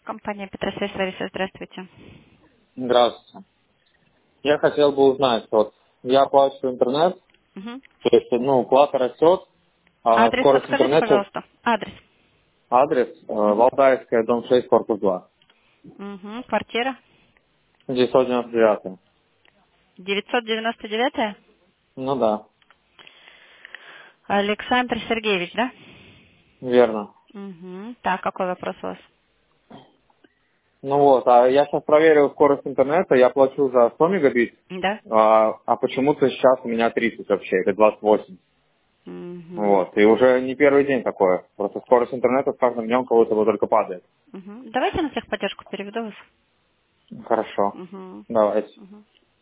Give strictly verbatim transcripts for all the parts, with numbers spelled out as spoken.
Компания Петросвязь Лариса, здравствуйте. Здравствуйте. Я хотел бы узнать, вот, я оплачиваю интернет, Мгм. то есть, ну, плата растет, а Адрес скорость подскажите, интернета, пожалуйста. Адрес. адрес, э, Мгм. Валдаевская, дом шесть, корпус два, Мгм. Квартира. девятьсот девяносто девять. девятьсот девяносто девять. Ну да, Александр Сергеевич, да? верно. Угу. Так, какой вопрос у вас? Ну вот, а я сейчас проверил скорость интернета, я плачу за сто мегабит, Да? а, а почему-то сейчас у меня тридцать вообще, это двадцать восемь. Угу. Вот, и уже не первый день такое, просто скорость интернета с каждым днем кого-то вот только падает. Угу. Давайте на техподдержку переведу вас. Хорошо, Угу. давайте. Угу.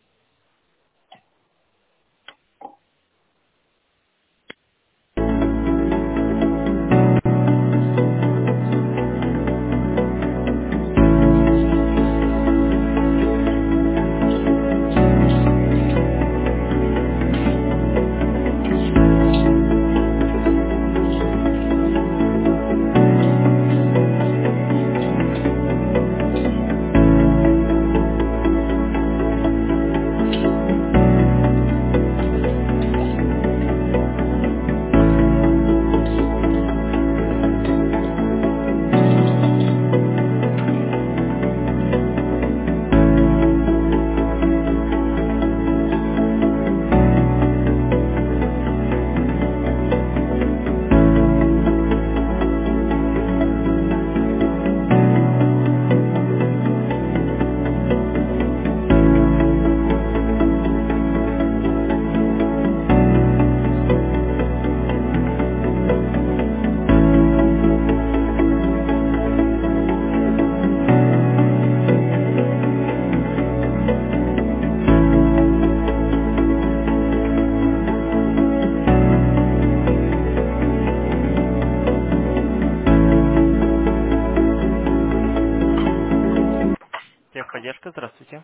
Техподдержка, здравствуйте.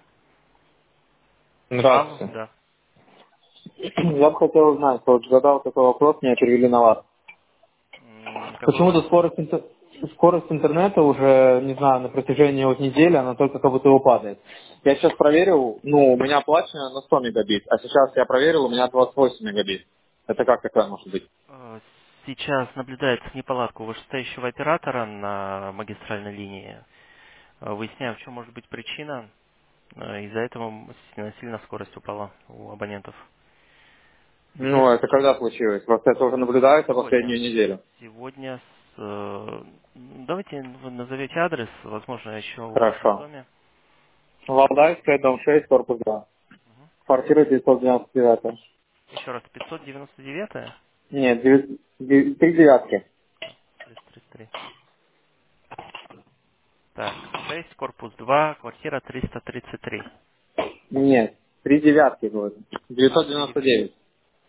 Алло, Здравствуйте. да. Я бы хотел узнать, вот задал такой вопрос, меня перевели на вас. М, Какой Почему-то вопрос? скорость, интер- скорость интернета уже, не знаю, на протяжении вот недели, она только как будто его падает. Я сейчас проверил, ну, у меня оплачено на сто мегабит, а сейчас я проверил, у меня двадцать восемь мегабит. Это как такое может быть? Э, Сейчас наблюдается неполадка у вышестоящего оператора на магистральной линии. Э, Выясняем, в чем может быть причина. Э, Из-за этого м, сильно, сильно скорость упала у абонентов. Ну, это когда случилось? Просто это уже наблюдается Сегодня. последнюю неделю. Сегодня с, э, м, давайте вы назовете адрес, возможно, еще у вас в Хорошо. доме. Валдайская, дом шесть, корпус два. Квартира девятьсот девяносто девять. Еще раз, пятьсот девяносто девять. Нет, девять- девять- три девятки. триста тридцать три. Так, шесть, корпус два, квартира триста тридцать три. Нет, три девятки, говорю. А, девятьсот три девяносто девятки. девять.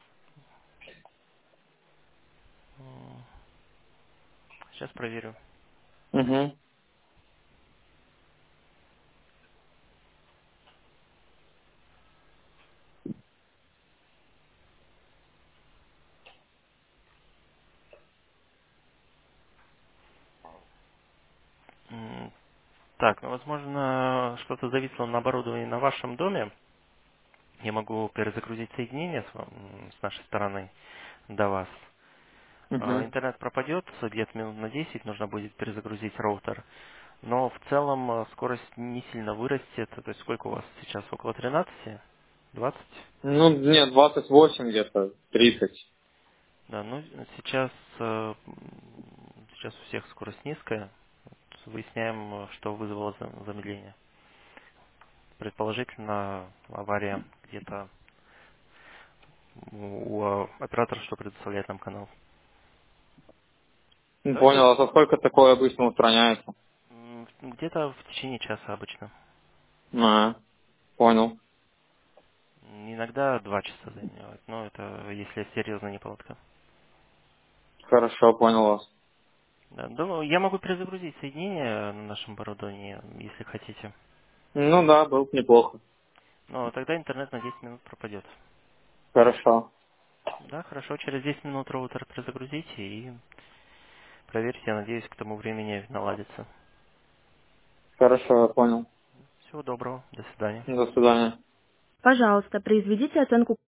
М, Сейчас проверю. Угу. М, Так, ну, возможно, что-то зависло на оборудовании на вашем доме. Я могу перезагрузить соединение с, вам- с нашей стороны до вас. А, Угу. Интернет пропадет где-то минут на десять, нужно будет перезагрузить роутер. Но в целом э, скорость не сильно вырастет. То есть сколько у вас сейчас? Около тринадцати? двадцать? Ну, нет, двадцать восемь где-то, тридцать. Да, ну сейчас, э, м, сейчас у всех скорость низкая. Вот выясняем, э, что вызвало за- замедление. Предположительно, авария где-то у, у, э, оператора, что предоставляет нам канал. Ну, Давайте понял, а за сколько такое обычно устраняется? м, где-то в течение часа обычно. А, понял. Иногда два часа занимает, но это если серьезная неполадка. Хорошо, понял вас. Да, думаю, я могу перезагрузить соединение на нашем оборудовании, если хотите. Ну да, было бы неплохо. Но тогда интернет на десять минут пропадет. Хорошо. Да, хорошо, через десять минут роутер перезагрузите и проверьте, я надеюсь, к тому времени наладится. Хорошо, я понял. Всего доброго. До свидания. До свидания. Пожалуйста, произведите оценку